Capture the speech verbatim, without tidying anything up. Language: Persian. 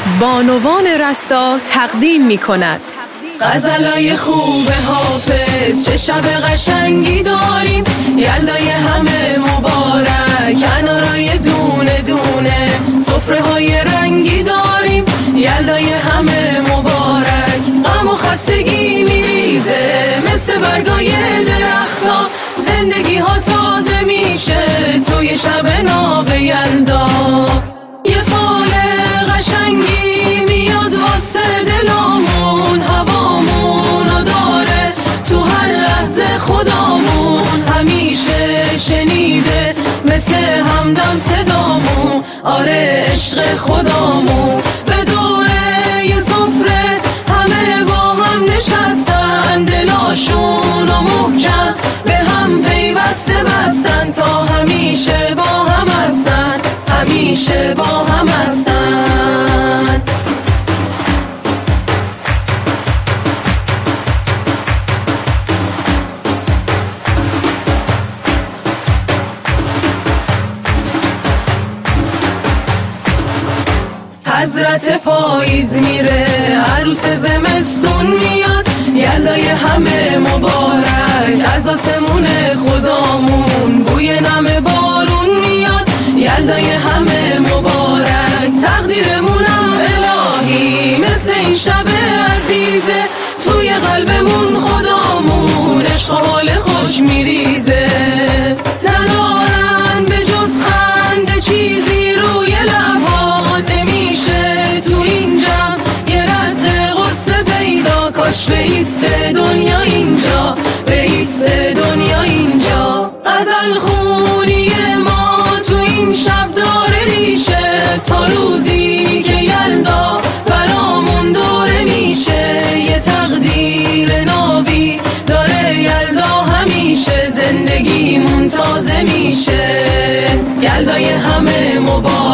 بانوان رستا تقدیم می کند. غزلای خوب حافظ چه شب قشنگی داریم، یلدای همه مبارک، انارای دونه دونه، سفره های رنگی داریم، یلدای همه مبارک. غم و خستگی میریزه مثل برگای درختا، زندگی ها تازه میشه توی شب ناب یلدا. یه فال قشنگی میاد واسه دلامون، هوامون و داره تو هر لحظه خدامون، همیشه شنیده مثل همدم صدامون، آره عشق خدامون. به دوره یه سفره همه با هم نشستن، دلاشون و محکم به هم پیوسته بستن، تا همیشه با هم هستن، همیشه با هم هستن. حضرت پاییز میره، عروس زمستون میاد، یلدای همه مبارک، از آسمون خدامون بوی نم بارون میاد، یلدای همه مبارک. تقدیرمونم الهی مثل این شب عزیزه، توی قلبمون خدامون عشق و حال خوش میریزه، ندارن به جز خنده چیزی روی لبها، نمیشه تو این جمع یه رد غصه پیدا، کاش بیسته دنیا اینجا، بیسته دنیا اینجا. غزل خونی ما تو این شب داره ریشه، تا روزی که یلدا برامون دوره میشه، یه تقدیر نابی داره یلدا همیشه، زندگیمون تازه میشه، یلدای همه مبارک.